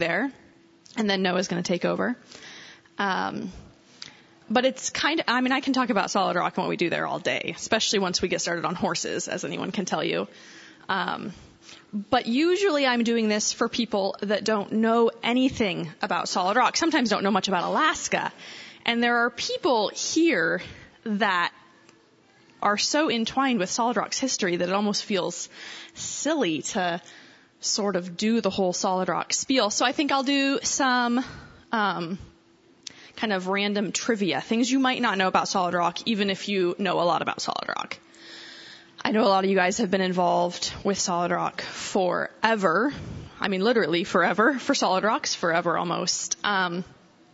there, and then Noah's going to take over. But it's kind of, I can talk about Solid Rock and what we do there all day, especially once we get started on horses, as anyone can tell you. But usually I'm doing this for people that don't know anything about Solid Rock, sometimes don't know much about Alaska. And there are people here that are so entwined with Solid Rock's history that it almost feels silly to sort of do the whole Solid Rock spiel. So I think I'll do some kind of random trivia, things you might not know about Solid Rock, even if you know a lot about Solid Rock. I know a lot of you guys have been involved with Solid Rock forever. Literally forever. For Solid Rock's forever almost. And,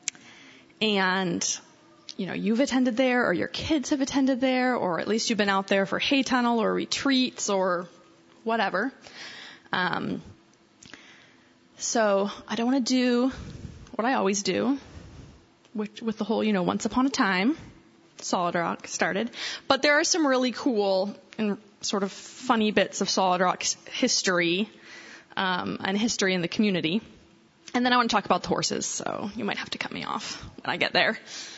you've attended there, or your kids have attended there, or at least you've been out there for hay tunnel or retreats or whatever. So I don't want to do what I always do with the whole, once upon a time Solid Rock started. But there are some really cool and sort of funny bits of Solid Rock's history, and history in the community. And then I want to talk about the horses, so you might have to cut me off when I get there.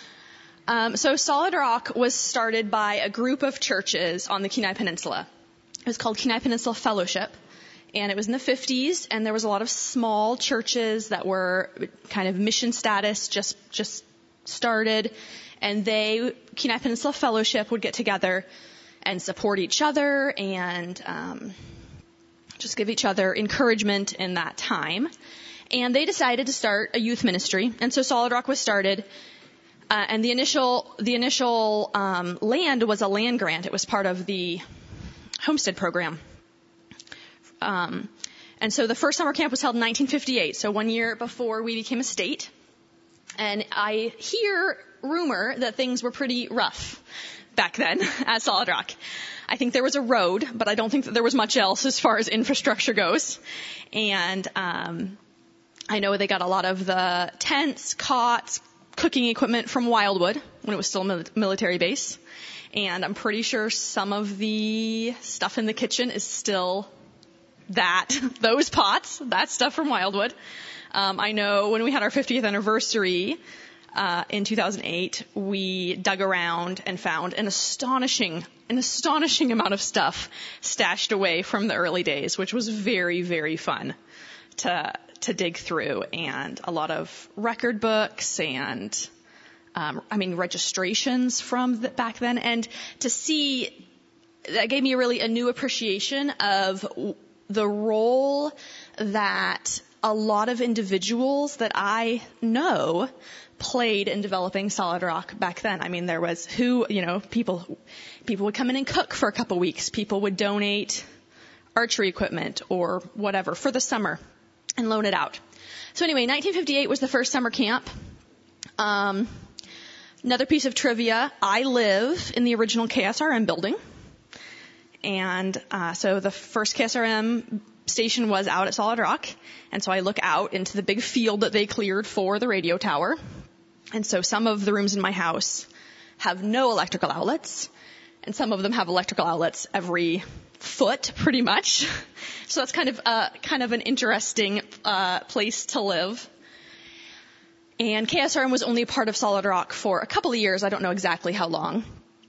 So Solid Rock was started by a group of churches on the Kenai Peninsula. It was called Kenai Peninsula Fellowship, and it was in the 50s, and there was a lot of small churches that were kind of mission status, just started, and Kenai Peninsula Fellowship would get together and support each other and just give each other encouragement in that time. And they decided to start a youth ministry, and so Solid Rock was started. And the initial land was a land grant. It was part of the homestead program. And so the first summer camp was held in 1958, so 1 year before we became a state. And I hear rumor that things were pretty rough back then at Solid Rock. I think there was a road, but I don't think that there was much else as far as infrastructure goes. And I know they got a lot of the tents, cots, cooking equipment from Wildwood when it was still a military base. And I'm pretty sure some of the stuff in the kitchen is still those pots, that stuff from Wildwood. I know when we had our 50th anniversary in 2008, we dug around and found an astonishing amount of stuff stashed away from the early days, which was very, very fun to dig through, and a lot of record books and, registrations from back then. And to see, that gave me a new appreciation of the role that a lot of individuals that I know played in developing Solid Rock back then. There was people would come in and cook for a couple weeks. People would donate archery equipment or whatever for the summer and loan it out. So anyway, 1958 was the first summer camp. Another piece of trivia, I live in the original KSRM building. And so the first KSRM station was out at Solid Rock. And so I look out into the big field that they cleared for the radio tower. And so some of the rooms in my house have no electrical outlets. And some of them have electrical outlets every foot, pretty much. So that's kind of an interesting place to live. And KSRM was only a part of Solid Rock for a couple of years. I don't know exactly how long.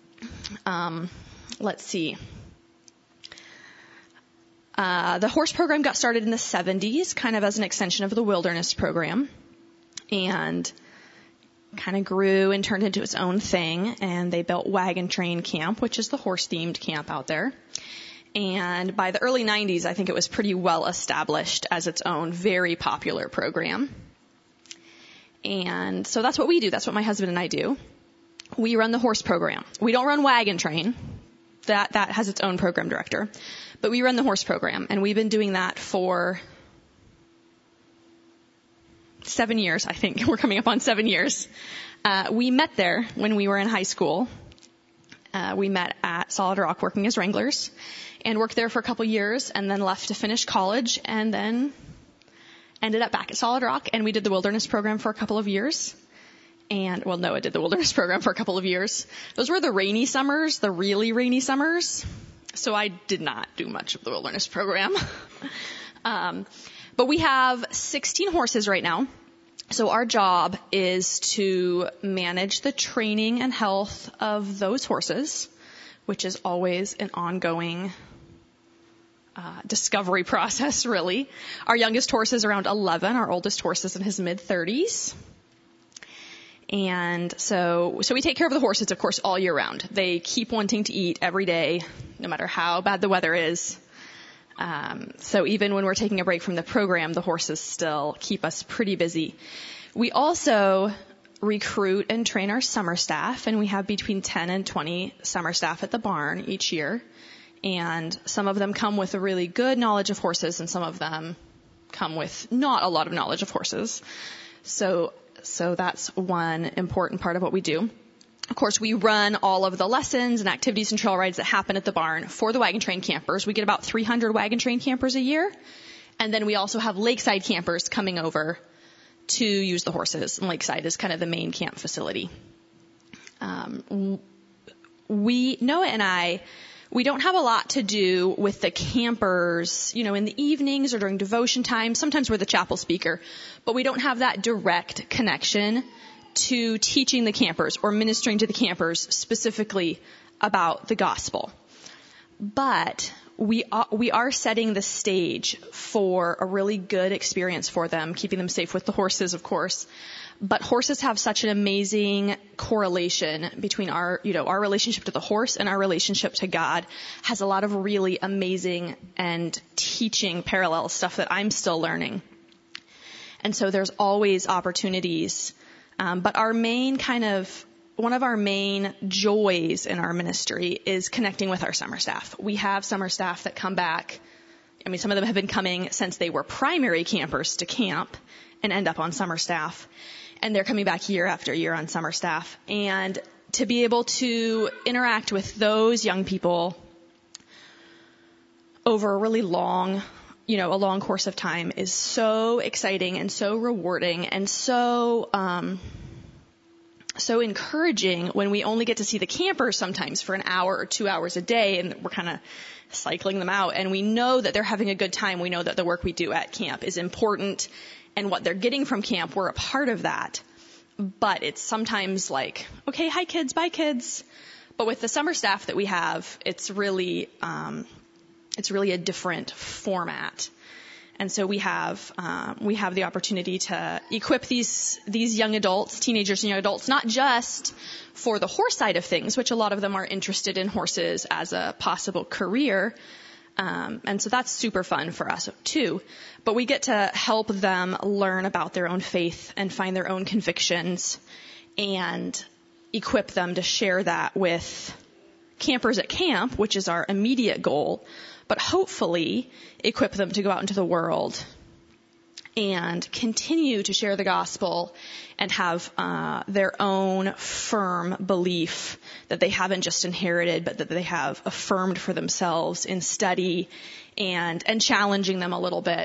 Let's see. The horse program got started in the 70s, kind of as an extension of the wilderness program, and kind of grew and turned into its own thing. And they built Wagon Train Camp, which is the horse-themed camp out there. And by the early 90s, I think it was pretty well established as its own very popular program. And so that's what we do. That's what my husband and I do. We run the horse program. We don't run Wagon Train. That has its own program director. But we run the horse program, and we've been doing that for 7 years, I think. We're coming up on 7 years. We met there when we were in high school. We met at Solid Rock working as wranglers and worked there for a couple years and then left to finish college and then ended up back at Solid Rock, and we did the wilderness program for a couple of years. And, well, Noah did the wilderness program for a couple of years. Those were the rainy summers, the really rainy summers. So I did not do much of the wilderness program. But we have 16 horses right now. So our job is to manage the training and health of those horses, which is always an ongoing discovery process, really. Our youngest horse is around 11. Our oldest horse is in his mid-30s. And so we take care of the horses, of course, all year round. They keep wanting to eat every day, no matter how bad the weather is. So even when we're taking a break from the program, the horses still keep us pretty busy. We also recruit and train our summer staff, and we have between 10 and 20 summer staff at the barn each year. And some of them come with a really good knowledge of horses, and some of them come with not a lot of knowledge of horses. So that's one important part of what we do. Of course, we run all of the lessons and activities and trail rides that happen at the barn for the wagon train campers. We get about 300 wagon train campers a year. And then we also have lakeside campers coming over to use the horses. And lakeside is kind of the main camp facility. Noah and I, we don't have a lot to do with the campers, in the evenings or during devotion time. Sometimes we're the chapel speaker, but we don't have that direct connection to teaching the campers or ministering to the campers specifically about the gospel. But we are setting the stage for a really good experience for them, keeping them safe with the horses, of course. But horses have such an amazing correlation between our relationship to the horse and our relationship to God. Has a lot of really amazing and teaching parallel stuff that I'm still learning. And so there's always opportunities. But one of our main joys in our ministry is connecting with our summer staff. We have summer staff that come back. Some of them have been coming since they were primary campers to camp and end up on summer staff. And they're coming back year after year on summer staff. And to be able to interact with those young people over a really long, a long course of time is so exciting and so rewarding and so encouraging when we only get to see the campers sometimes for an hour or 2 hours a day, and we're kind of cycling them out, and we know that they're having a good time. We know that the work we do at camp is important, and what they're getting from camp, we're a part of that. But it's sometimes like, okay, hi kids, bye kids. But with the summer staff that we have, it's really a different format. And so we have the opportunity to equip these young adults, teenagers and young adults, not just for the horse side of things, which a lot of them are interested in horses as a possible career. And so that's super fun for us too. But we get to help them learn about their own faith and find their own convictions and equip them to share that with campers at camp, which is our immediate goal, but hopefully equip them to go out into the world and continue to share the gospel and have their own firm belief that they haven't just inherited, but that they have affirmed for themselves in study and challenging them a little bit.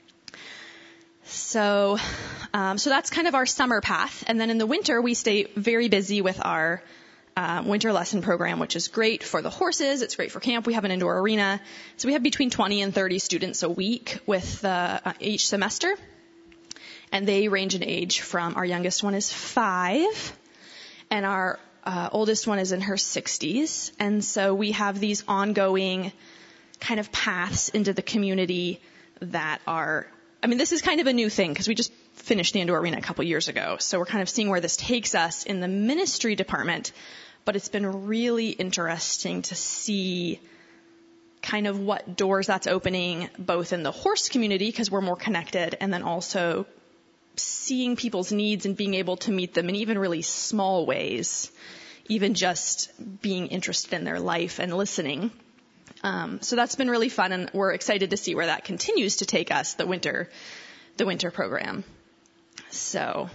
So that's kind of our summer path. And then in the winter, we stay very busy with our winter lesson program, which is great for the horses. It's great for camp. We have an indoor arena. So we have between 20 and 30 students a week with each semester. And they range in age from, our youngest one is 5 and our oldest one is in her 60s. And so we have these ongoing kind of paths into the community that are, this is kind of a new thing because we just finished the indoor arena a couple years ago. So we're kind of seeing where this takes us in the ministry department. But it's been really interesting to see kind of what doors that's opening, both in the horse community, because we're more connected, and then also seeing people's needs and being able to meet them in even really small ways, even just being interested in their life and listening. So that's been really fun, and we're excited to see where that continues to take us, the winter program. So,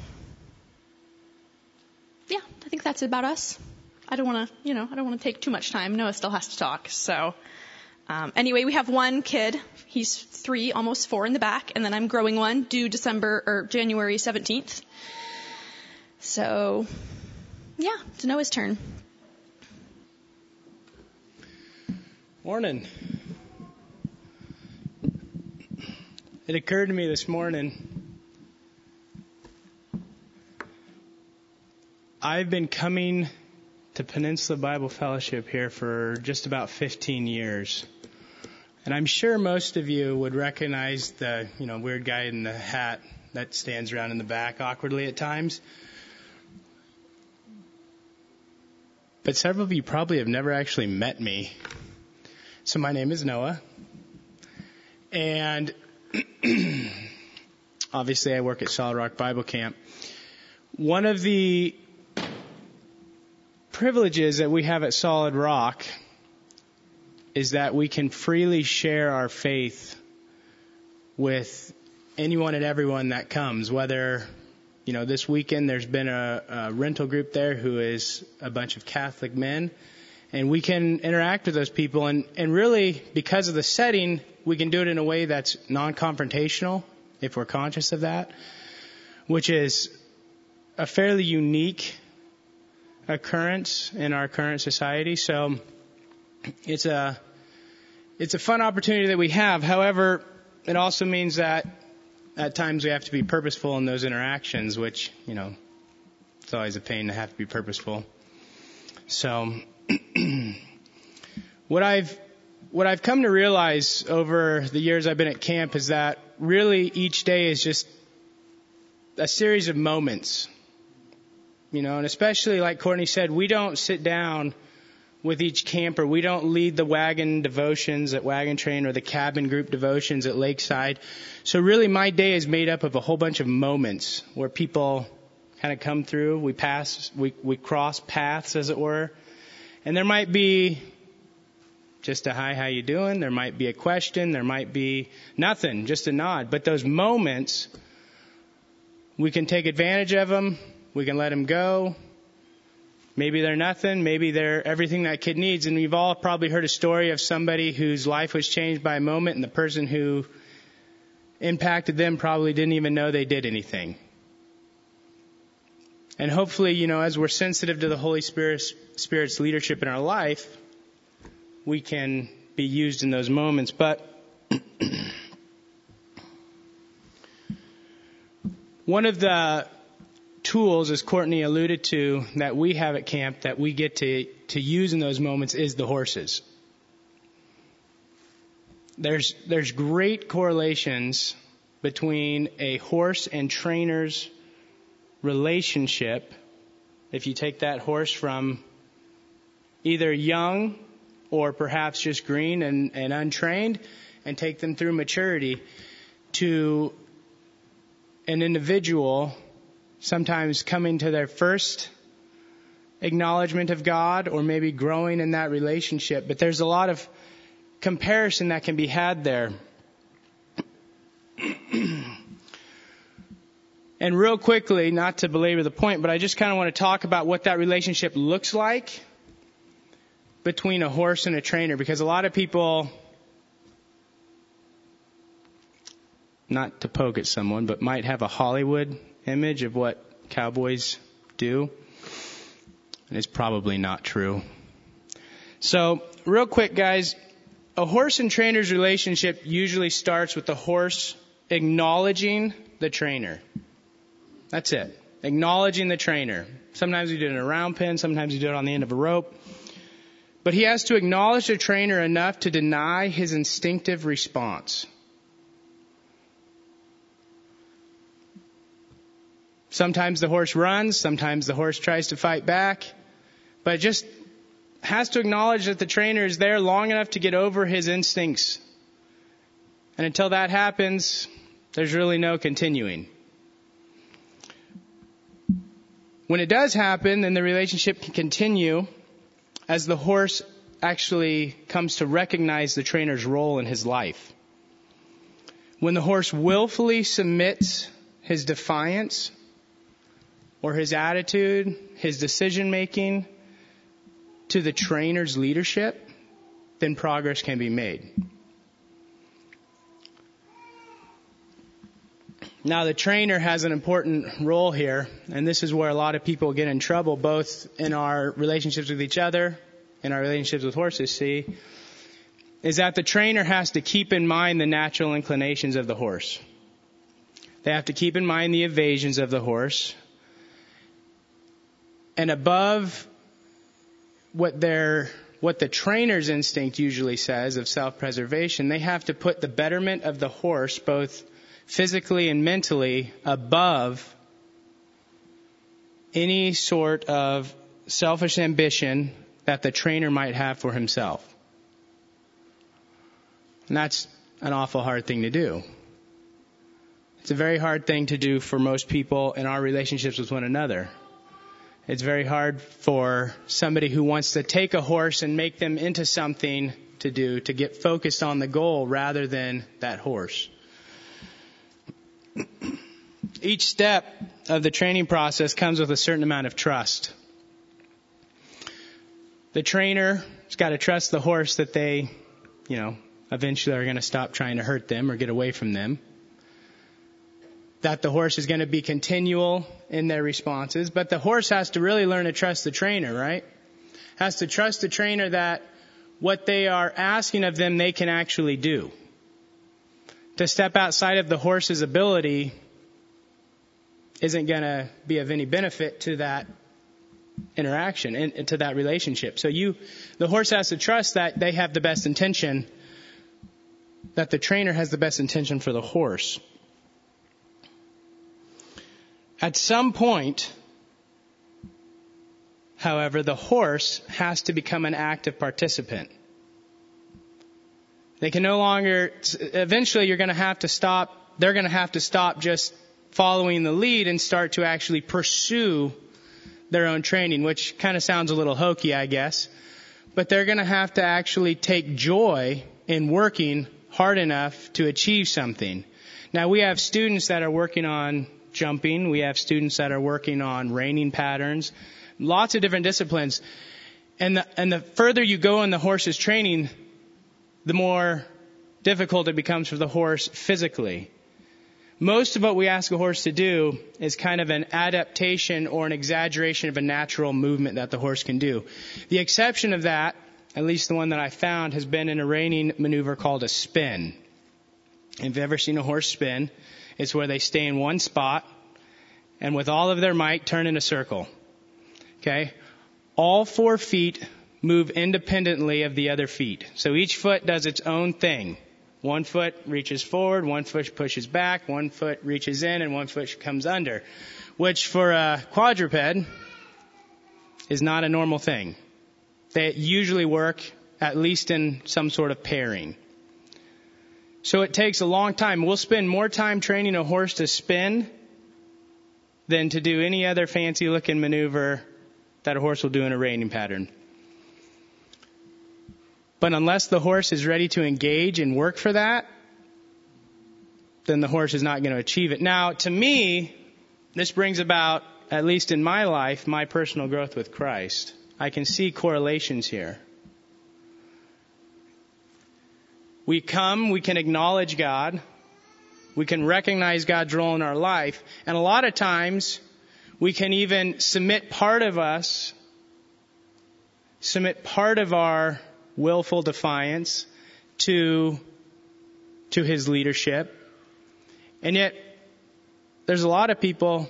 yeah, I think that's about us. I don't want to take too much time. Noah still has to talk. So, anyway, we have one kid. He's 3, almost 4 in the back. And then I'm growing one due January 17th. So, yeah, it's Noah's turn. Morning. It occurred to me this morning, I've been coming to Peninsula Bible Fellowship here for just about 15 years. And I'm sure most of you would recognize the, weird guy in the hat that stands around in the back awkwardly at times. But several of you probably have never actually met me. So my name is Noah. And obviously I work at Solid Rock Bible Camp. One of the privileges that we have at Solid Rock is that we can freely share our faith with anyone and everyone that comes, whether, this weekend there's been a rental group there who is a bunch of Catholic men, and we can interact with those people, and really, because of the setting, we can do it in a way that's non-confrontational, if we're conscious of that, which is a fairly unique occurrence in our current society. So it's a fun opportunity that we have. However, it also means that at times we have to be purposeful in those interactions, which, it's always a pain to have to be purposeful. So what I've come to realize over the years I've been at camp is that really each day is just a series of moments. And especially like Courtney said, we don't sit down with each camper. We don't lead the wagon devotions at Wagon Train or the cabin group devotions at Lakeside. So really my day is made up of a whole bunch of moments where people kind of come through. We cross paths, as it were. And there might be just a hi, how you doing? There might be a question. There might be nothing, just a nod. But those moments, we can take advantage of them. We can let them go. Maybe they're nothing. Maybe they're everything that kid needs. And we've all probably heard a story of somebody whose life was changed by a moment, and the person who impacted them probably didn't even know they did anything. And hopefully, as we're sensitive to the Holy Spirit's leadership in our life, we can be used in those moments. But one of the tools, as Courtney alluded to, that we have at camp that we get to use in those moments is the horses. There's great correlations between a horse and trainer's relationship. If you take that horse from either young or perhaps just green and untrained and take them through maturity to an individual sometimes coming to their first acknowledgement of God or maybe growing in that relationship. But there's a lot of comparison that can be had there. And real quickly, not to belabor the point, but I just kind of want to talk about what that relationship looks like between a horse and a trainer, because a lot of people, not to poke at someone, but might have a Hollywood image of what cowboys do. And it's probably not true. So, real quick, guys, a horse and trainer's relationship usually starts with the horse acknowledging the trainer. That's it. Acknowledging the trainer. Sometimes we do it in a round pen, sometimes we do it on the end of a rope. But he has to acknowledge the trainer enough to deny his instinctive response. Sometimes the horse runs, sometimes the horse tries to fight back, but just has to acknowledge that the trainer is there long enough to get over his instincts. And until that happens, there's really no continuing. When it does happen, then the relationship can continue as the horse actually comes to recognize the trainer's role in his life. When the horse willfully submits his defiance or his attitude, his decision-making to the trainer's leadership, then progress can be made. Now, the trainer has an important role here, and this is where a lot of people get in trouble, both in our relationships with each other, in our relationships with horses, is that the trainer has to keep in mind the natural inclinations of the horse. They have to keep in mind the evasions of the horse. And above what the trainer's instinct usually says of self-preservation, they have to put the betterment of the horse, both physically and mentally, above any sort of selfish ambition that the trainer might have for himself. And that's an awful hard thing to do. It's a very hard thing to do for most people in our relationships with one another. It's very hard for somebody who wants to take a horse and make them into something to do, to get focused on the goal rather than that horse. Each step of the training process comes with a certain amount of trust. The trainer has got to trust the horse that they, eventually are going to stop trying to hurt them or get away from them. That the horse is going to be continual in their responses. But the horse has to really learn to trust the trainer, right? Has to trust the trainer that what they are asking of them, they can actually do. To step outside of the horse's ability isn't going to be of any benefit to that interaction and to that relationship. So the horse has to trust that they have the best intention, that the trainer has the best intention for the horse. At some point, however, the horse has to become an active participant. They can no longer, eventually they're going to have to stop just following the lead and start to actually pursue their own training, which kind of sounds a little hokey, I guess. But they're going to have to actually take joy in working hard enough to achieve something. Now, we have students that are working on jumping. We have students that are working on reining patterns. Lots of different disciplines. And the further you go in the horse's training, the more difficult it becomes for the horse physically. Most of what we ask a horse to do is kind of an adaptation or an exaggeration of a natural movement that the horse can do. The exception of that, at least the one that I found, has been in a reining maneuver called a spin. If you've ever seen a horse spin, it's where they stay in one spot and with all of their might turn in a circle. Okay? All 4 feet move independently of the other feet. So each foot does its own thing. One foot reaches forward, one foot pushes back, one foot reaches in, and one foot comes under, which for a quadruped is not a normal thing. They usually work at least in some sort of pairing. So it takes a long time. We'll spend more time training a horse to spin than to do any other fancy looking maneuver that a horse will do in a reining pattern. But unless the horse is ready to engage and work for that, then the horse is not going to achieve it. Now, to me, this brings about, at least in my life, my personal growth with Christ. I can see correlations here. We can acknowledge God. We can recognize God's role in our life. And a lot of times, we can even submit part of our willful defiance to His leadership. And yet, there's a lot of people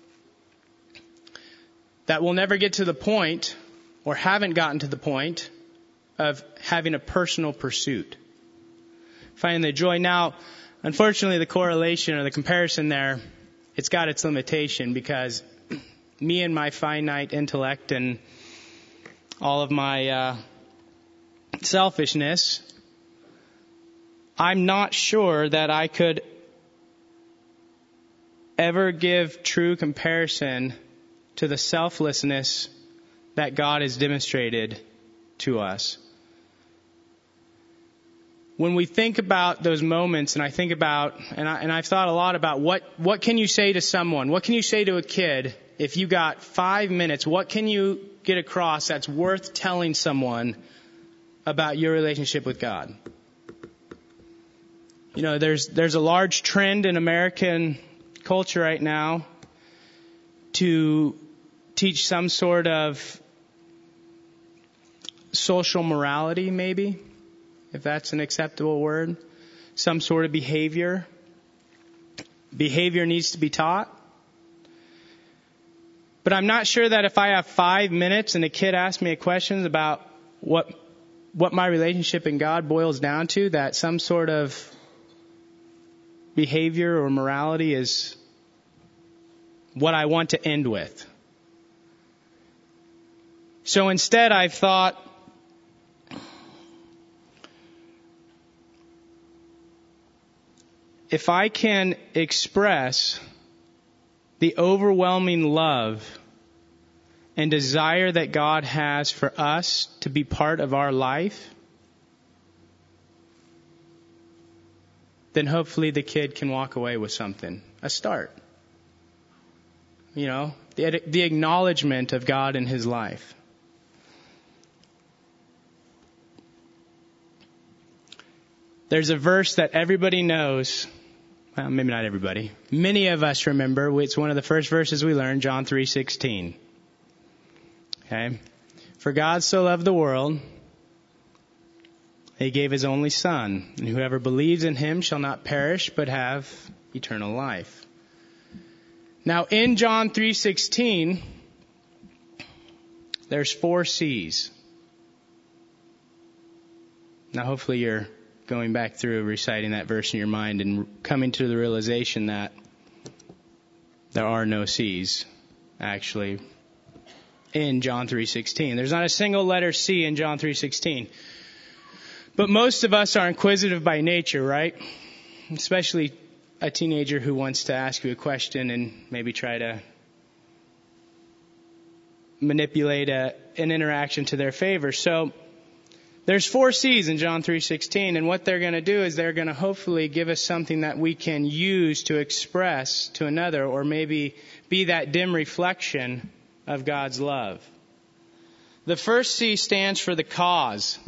that will never get to the point, or haven't gotten to the point, of having a personal pursuit. Finding the joy. Now, unfortunately, the correlation or the comparison there, it's got its limitation, because me and my finite intellect and all of my selfishness, I'm not sure that I could ever give true comparison to the selflessness that God has demonstrated to us. When we think about those moments, and I think about, and I've thought a lot about what can you say to someone? What can you say to a kid if you got 5 minutes? What can you get across that's worth telling someone about your relationship with God? You know, there's a large trend in American culture right now to teach some sort of social morality, maybe. if that's an acceptable word. Some sort of behavior. Behavior needs to be taught. But I'm not sure that if I have 5 minutes and a kid asks me a question about what my relationship in God boils down to, that some sort of behavior or morality is what I want to end with. So instead I've thought, if I can express the overwhelming love and desire that God has for us to be part of our life, then hopefully the kid can walk away with something, a start. You know, the acknowledgement of God in his life. There's a verse that everybody knows. Well, maybe not everybody. Many of us remember. It's one of the first verses we learned, John 3:16. Okay? For God so loved the world, he gave his only Son, and whoever believes in him shall not perish but have eternal life. Now in John 3:16, there's 4 C's. Now hopefully you're going back through reciting that verse in your mind and coming to the realization that there are no C's actually in John 3:16. There's not a single letter C in John 3:16. But most of us are inquisitive by nature, right? Especially a teenager who wants to ask you a question and maybe try to manipulate an interaction to their favor. So there's 4 C's in John 3:16, and what they're going to do is they're going to hopefully give us something that we can use to express to another, or maybe be that dim reflection of God's love. The first C stands for the cause.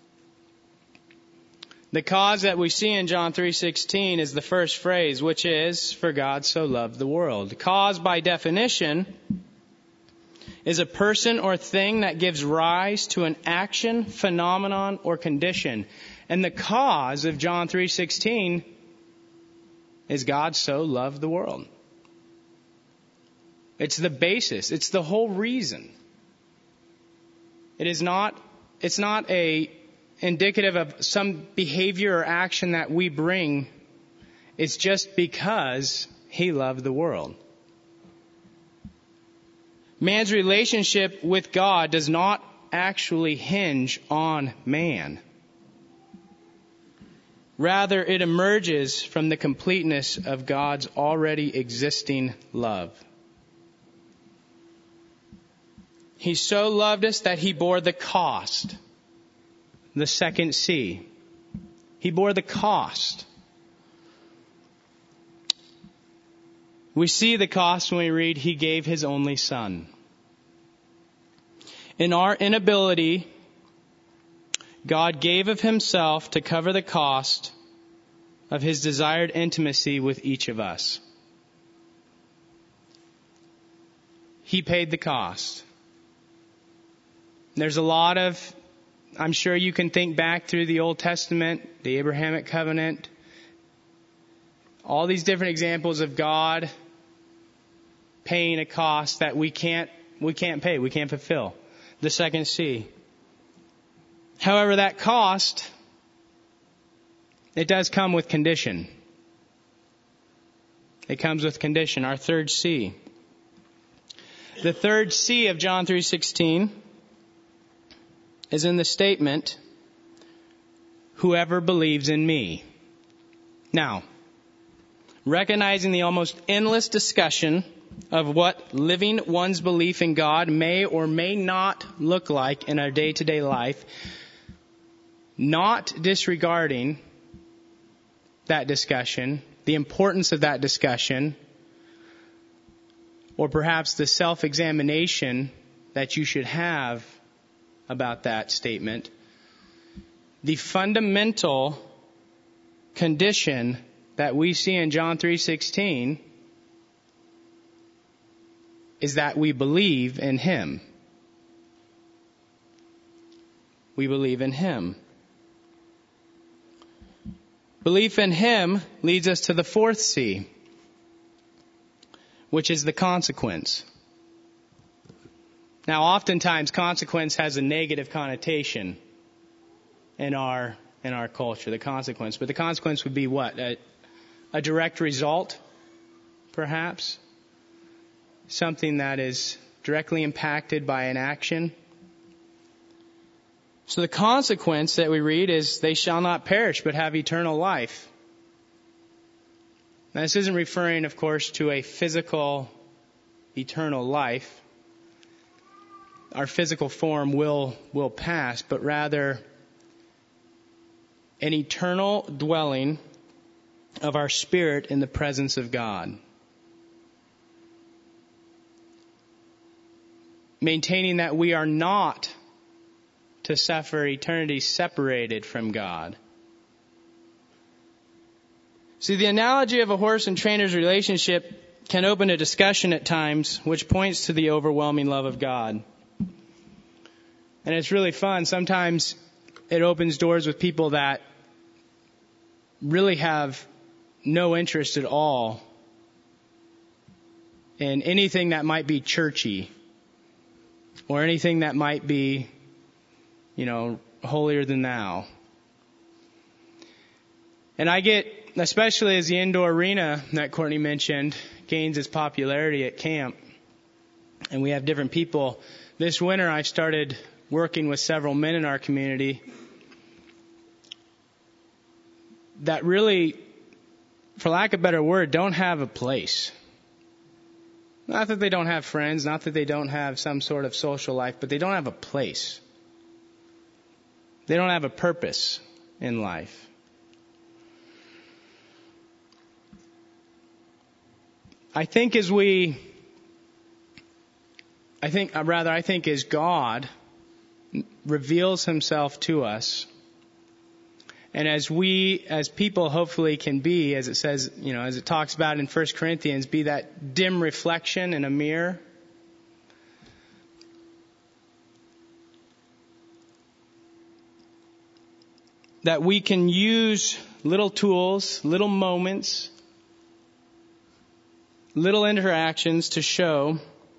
The cause that we see in John 3:16 is the first phrase, which is, for God so loved the world. Cause, by definition, is a person or thing that gives rise to an action, phenomenon, or condition. And the cause of John 3:16 is God so loved the world. It's the basis. It's the whole reason. It's not a indicative of some behavior or action that we bring. It's just because he loved the world. Man's relationship with God does not actually hinge on man. Rather, it emerges from the completeness of God's already existing love. He so loved us that he bore the cost. The second C. He bore the cost. We see the cost when we read, he gave his only Son. In our inability, God gave of himself to cover the cost of his desired intimacy with each of us. He paid the cost. There's a lot of, I'm sure you can think back through the Old Testament, the Abrahamic covenant, all these different examples of God paying a cost that we can't pay, we can't fulfill. The second C. However, that cost, it does come with condition. It comes with condition. Our third C. The third C of John 3:16 is in the statement, whoever believes in me. Now, recognizing the almost endless discussion of what living one's belief in God may or may not look like in our day-to-day life, not disregarding that discussion, the importance of that discussion, or perhaps the self-examination that you should have about that statement, the fundamental condition that we see in John 3:16 is that we believe in him. We believe in him. Belief in Him leads us to the fourth C, which is the consequence. Now, oftentimes, consequence has a negative connotation in our culture, the consequence. But the consequence would be what? A direct result, perhaps? Something that is directly impacted by an action. So the consequence that we read is, they shall not perish, but have eternal life. Now, this isn't referring, of course, to a physical, eternal life. Our physical form will pass, but rather an eternal dwelling of our spirit in the presence of God. Maintaining that we are not to suffer eternity separated from God. See, the analogy of a horse and trainer's relationship can open a discussion at times which points to the overwhelming love of God. And it's really fun. Sometimes it opens doors with people that really have no interest at all in anything that might be churchy or anything that might be, holier than thou. And I get, especially as the indoor arena that Courtney mentioned gains its popularity at camp, and we have different people. This winter I started working with several men in our community that really, for lack of a better word, don't have a place. Not that they don't have friends, not that they don't have some sort of social life, but they don't have a place. They don't have a purpose in life. I think as God reveals Himself to us, and as we, as people hopefully can be, as it says, as it talks about in 1 Corinthians, be that dim reflection in a mirror. That we can use little tools, little moments, little interactions to show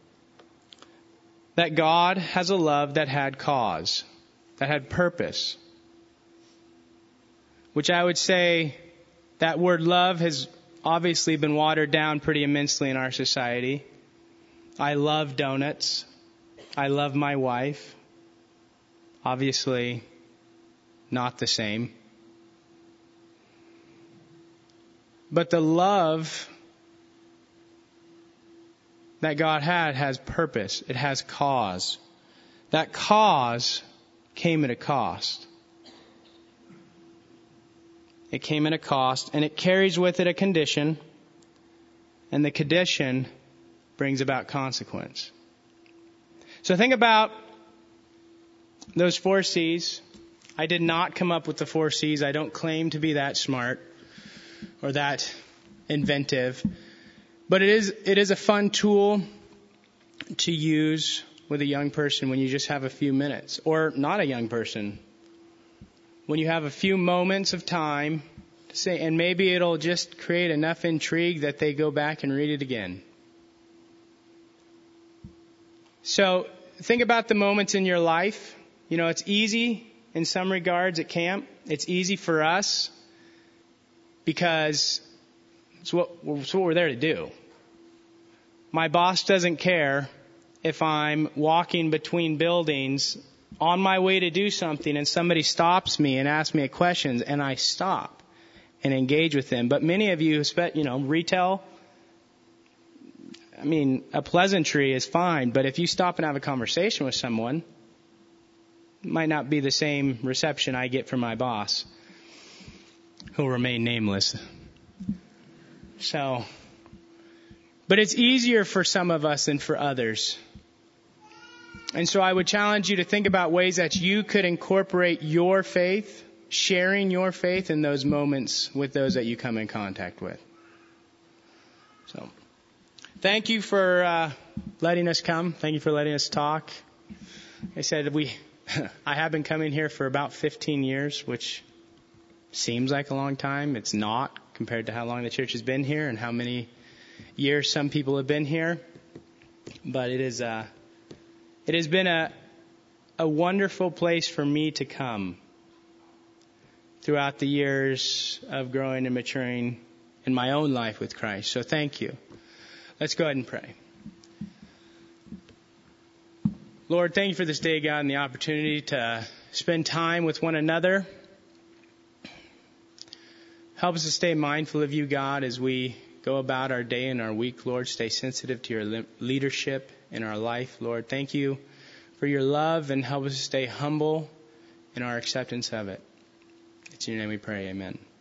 that God has a love that had cause, that had purpose. Which I would say that word love has obviously been watered down pretty immensely in our society. I love donuts. I love my wife. Obviously not the same. But the love that God had has purpose. It has cause. That cause came at a cost. It came at a cost, and it carries with it a condition, and the condition brings about consequence. So think about those 4 C's. I did not come up with the 4 C's. I don't claim to be that smart or that inventive. But it is a fun tool to use with a young person when you just have a few minutes, or not a young person. When you have a few moments of time to say, and maybe it'll just create enough intrigue that they go back and read it again. So think about the moments in your life. It's easy in some regards at camp. It's easy for us because it's what we're there to do. My boss doesn't care if I'm walking between buildings on my way to do something and somebody stops me and asks me a question, and I stop and engage with them. But many of you, retail, a pleasantry is fine, but if you stop and have a conversation with someone, it might not be the same reception I get from my boss, who'll remain nameless. But it's easier for some of us than for others. And so I would challenge you to think about ways that you could incorporate your faith, sharing your faith in those moments with those that you come in contact with. So, thank you for letting us come. Thank you for letting us talk. I said I have been coming here for about 15 years, which seems like a long time. It's not compared to how long the church has been here and how many years some people have been here. But it has been a wonderful place for me to come throughout the years of growing and maturing in my own life with Christ. So thank you. Let's go ahead and pray. Lord, thank you for this day, God, and the opportunity to spend time with one another. Help us to stay mindful of you, God, as we go about our day and our week, Lord. Stay sensitive to your leadership in our life, Lord. Thank you for your love, and help us to stay humble in our acceptance of it. It's in your name we pray. Amen.